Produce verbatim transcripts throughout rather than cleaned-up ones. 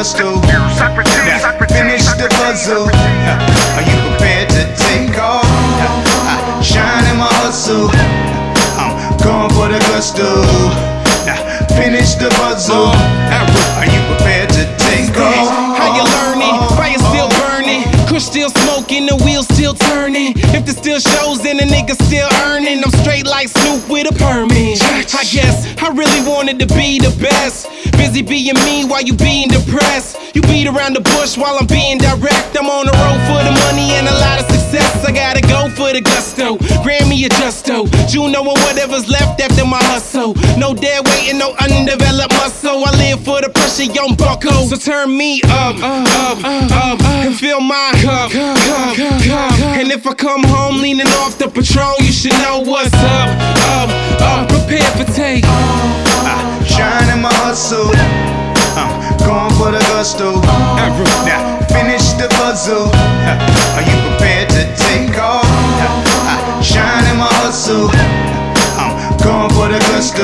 gusto. Now finish the puzzle. Are you prepared to take off? I shine in my hustle. I'm going for the gusto. Now finish the puzzle. Are you prepared to take off? How you learning? Fire still burning. Kush still smoking, the wheels still turning. If the still shows, then the nigga still earning. I'm straight like Snoop with a permit. I guess I really wanted to be the best. Busy being me while you being depressed. You beat around the bush while I'm being direct. I'm on the road for the money and a lot of success. I gotta go for the gusto. Grammy adjusto. Juno and whatever's left after my hustle. No dead weight and no undeveloped muscle. I live for the pressure, young bucko. So turn me up, up, up, and fill my cup, cup, cup. And if I come home leaning off the Patron, you should know what's up, up, up. Prepare for take. I shine in my hustle. I'm going for the gusto. Now finish the puzzle. Are you prepared to take off? I shine in my hustle. I'm going for the gusto.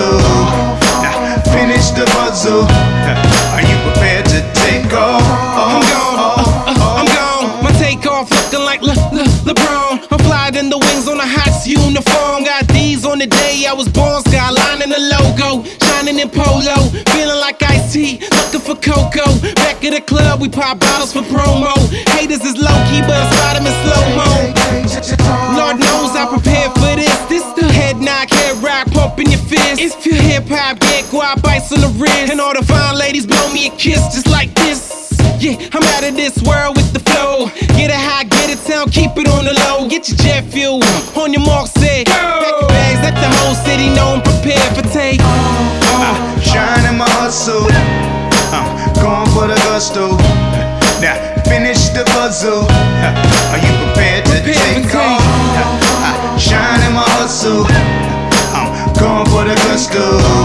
Now finish the puzzle. Are you prepared to take off? I'm gone, uh, uh, I'm gone. My takeoff looking like Le Le LeBron. I'm flying in the wings on a hot uniform. Got these on the day I was born. Skyline and the logo, shining in polo, feeling like Ice-T, looking for Coco. Back at the club, we pop bottles for promo. Haters is low key, but I spot them in slow mo. Lord knows I prepared for this. This the head knock, head rock, pumping your fist. If your hip hop get guap, ice on the wrist, and all the fine ladies blow me a kiss just like this. Yeah, I'm out of this world with the flow. Get it high, get it down, keep it on the low. Get your jet fuel on your mark, set. Pack your bags, let the whole city know I'm prepared for take. I shine in my hustle. I'm going for the gusto. Now finish the puzzle. Are you prepared to take off? I shine in my hustle. I'm going for the gusto.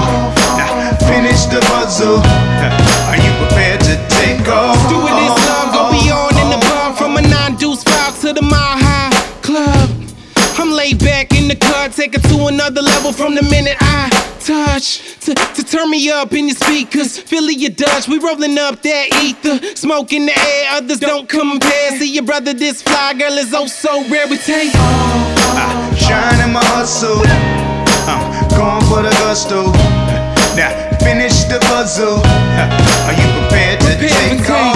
Now finish the puzzle. Are you prepared to take off? Doing this love, go beyond in the bar. From a nine-deuce five to the Mile High Club. I'm laid back in the car, take it to another level from the minute I touch. To, to turn me up in your speakers, Philly your Dutch, we rolling up that ether. Smoke in the air, others don't compare. See your brother this fly, girl is oh so rare, we take. I shine in my hustle. I'm going for the gusto. Now finish the puzzle. Are you prepared to take off?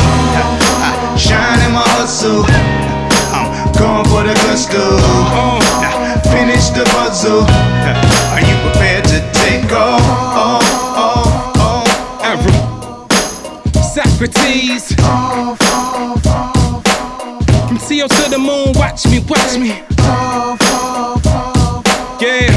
I shine in my hustle. I'm going for the gusto. Now finish the puzzle. Are you prepared to take off? Oh, oh, oh. Every Socrates. From T O to the moon, watch me, watch me. Yeah.